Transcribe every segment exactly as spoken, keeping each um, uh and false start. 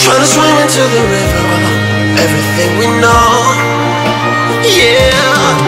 Trying to swim into the river alone, everything we know. Yeah.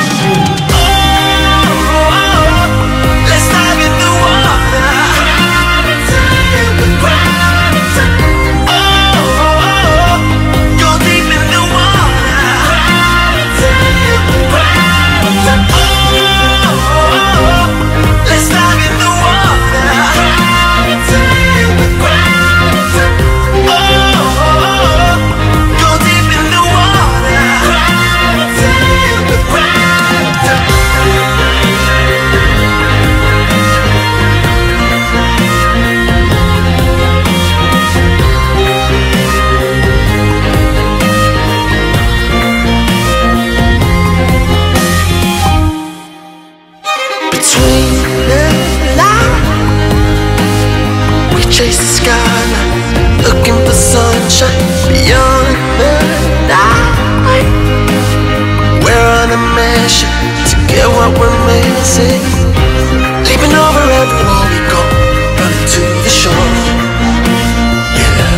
Chase the skyline, looking for sunshine beyond the night. We're on a mission to get what we're missing. Leaping over every wall we go, running to the shore. Yeah.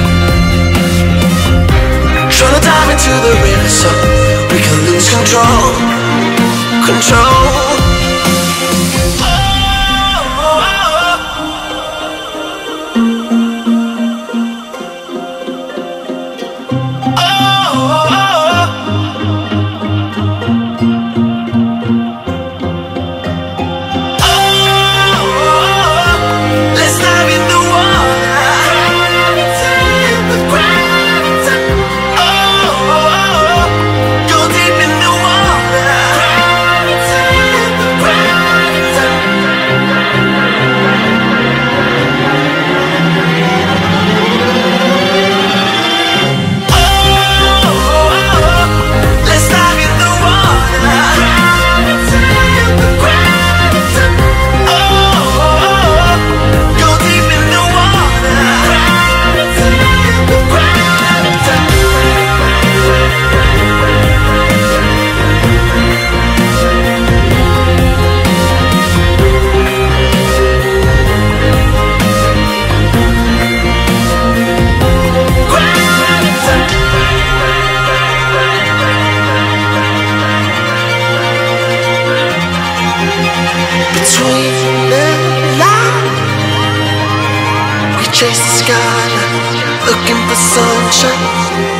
Trying to dive into the river so we can lose control. Control. Between the lines, we chase the skyline, looking for sunshine